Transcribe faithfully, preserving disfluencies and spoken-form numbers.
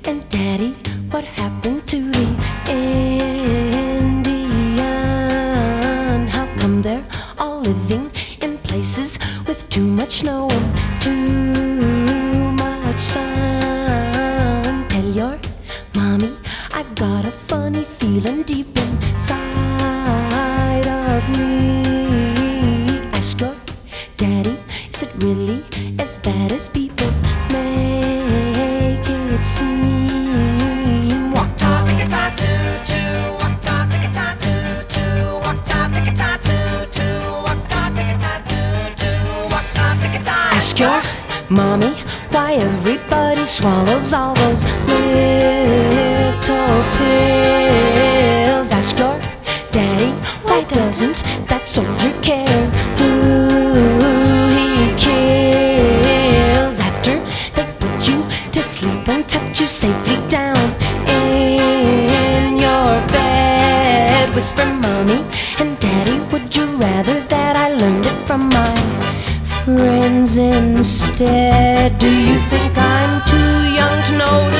And Daddy, what happened to the Indian? How come they're all living in places with too much snow and too much sun? Tell your mommy I've got a funny feeling deep inside of me. Ask your daddy, is it really as bad as people make it seem? Walk ta ticka ta toot toot, walk ta ticka ta toot toot, walk ta ticka ta toot toot, walk ta ticka ta toot toot, walk ta ticka ta. Ask your mommy why everybody swallows all those little pills. Ask your daddy why doesn't that soldier care who he kills? After they put you to sleep and tucked you safely down in your bed, whisper mommy and daddy, would you rather that I learned it from my friends instead? Do you think I'm too young to know